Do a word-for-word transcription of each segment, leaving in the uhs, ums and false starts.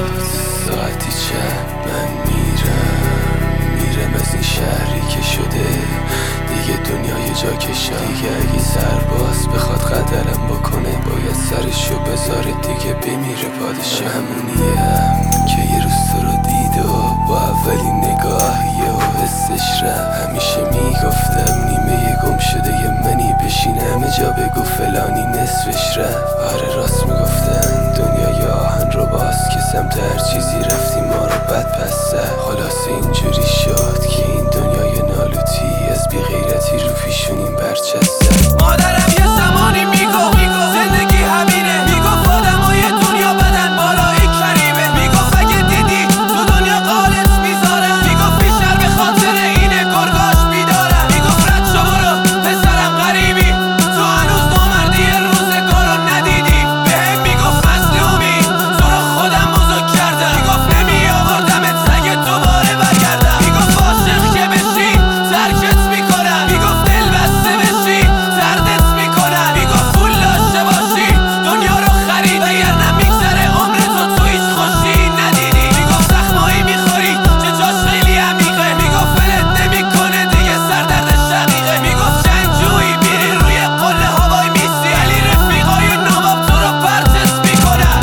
ساعتی چند من میرم میرم از این شهری که شده دیگه دنیای جا کشم. دیگه اگه سرباز بخواد قدرم بکنه باید سرشو بذاره دیگه بمیره پادشاه. همونیم که یه روز تو رو دید و با اولین نگاه یه حسش رفت. همیشه میگفتم نیمه گم شده یه منی بشین همه جا بگو فلانی نصفش رفت. آره راست میگفتن دنیای آهن رو باز که سمت هر چیزی رفتیم ما رو بد پس زد. خلاص اینجوری شد که این دنیای نالوتی از بی غیرتی رو پیشونیم برچسته. مادرم یه زمانی میگو زندگی همینه، میگفت آدمای دنیا بدن بالای کریمه، میگفت اگه دیدی تو دنیا قالت میذارم، میگفت بیشتر به خاطر اینه گرگاش بیدارم، میگفت رد شو برو پسرم غریبی تو هنوز نامردی روزگار رو ندیدی، بهم میگفت مظلومی تو رو خودم بزرگ کردم، میگفت نمی آوردمت اگه دوباره برگردم، میگفت عاشق که بشی ترکت میکنم، میگفت دل بسته بشی دردت میکنم، میگفت پول داشته باشی دنیا رو خرید اگر نمیگذره عمرتو تو هیچ خوشی ندیدی، میگفت زخمایی میخوری که جاش خیلی عمیقه، میگفت ولت نمیکنه دیگه سردرد شقیقه، میگفت جنگجویی میری روی قله هوای میسی علی رفیقای نامم تو رو پرچس میکنم.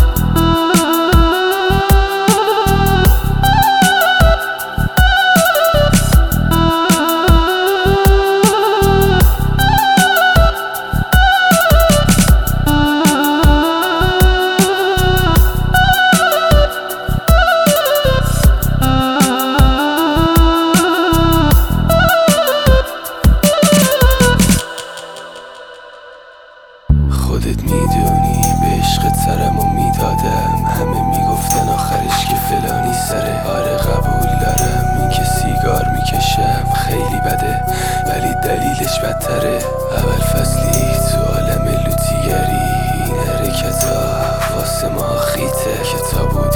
خودت میدونی به عشق سرمو میدادم، همه میگفتن آخرش که فلانی سره. آره قبول دارم این که سیگار میکشم خیلی بده ولی دلیلش بدتره. اول فصلی تو عالم لوتیگری این حرکت ها واسه ما خیته. کتابو